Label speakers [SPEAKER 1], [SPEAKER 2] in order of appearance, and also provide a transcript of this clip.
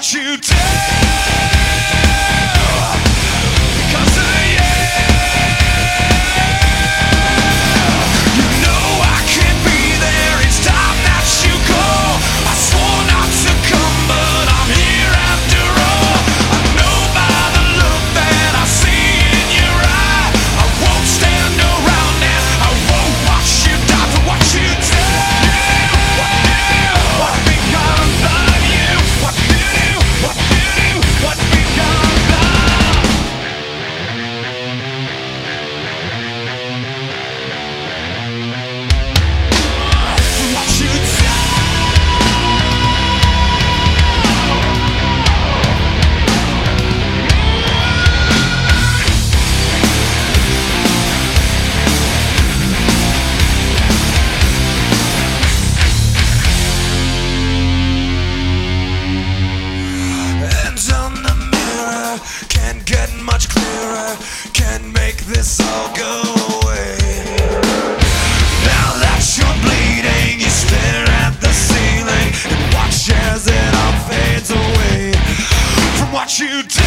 [SPEAKER 1] what you do because of you. You know I can't be there each time that you call. I swore not to come, but I'm here after all. I know by the look that I see in your eye, I won't stand around and I won't watch you die for what you do. What becomes of you? What you do? What you do? What becomes of? What you do? Hands on the mirror, can't get much clearer, can't make this all go away. Now that you're bleeding, you stare at the ceiling and watch as it all fades away from what you do.